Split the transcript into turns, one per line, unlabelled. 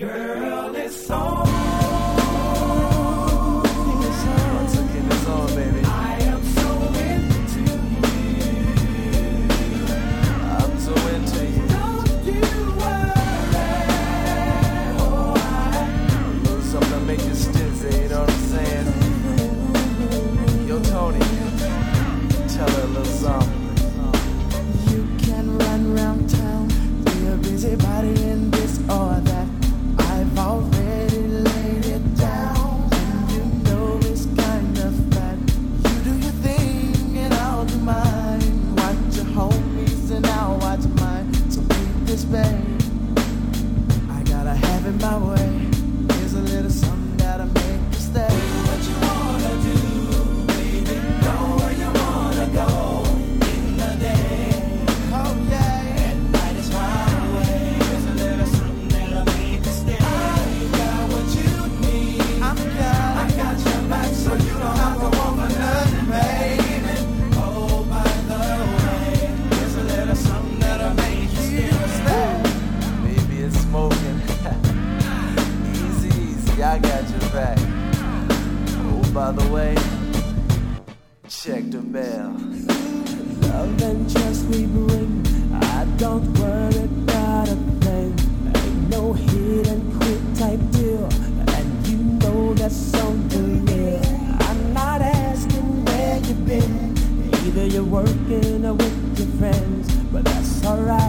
Girl, it's on.
Once again, it's on, baby.
I am so into you.
I'm so into you.
Don't you worry. Oh,
A little something to make you stizzy, you know what I'm saying? Yo, Tony, tell her a little something.
You can run round town, be a busybody in this or that. I've already laid it down, and you know it's kind of fat. You do your thing and I'll do mine. Watch your homies and I'll watch mine. So keep this, babe. I gotta have it my way. Here's a little something that'll make you stay.
what you wanna do, baby? Go where you wanna go in the day.
Oh yeah.
At night is far away. There's a little something that'll make you stay. I got what you need. I got your back, so you don't have to want for nothing, baby. Oh, by the way, there's a little something that'll make you still stay.
Baby, it's smoking. Easy, easy, I got your back. Oh, by the way, check the mail.
Love and trust we bring. I don't worry about a thing. Ain't no hit and quit type deal. And you know that's on the real. I'm not asking where you've been. Either you're working or with your friends. But that's alright.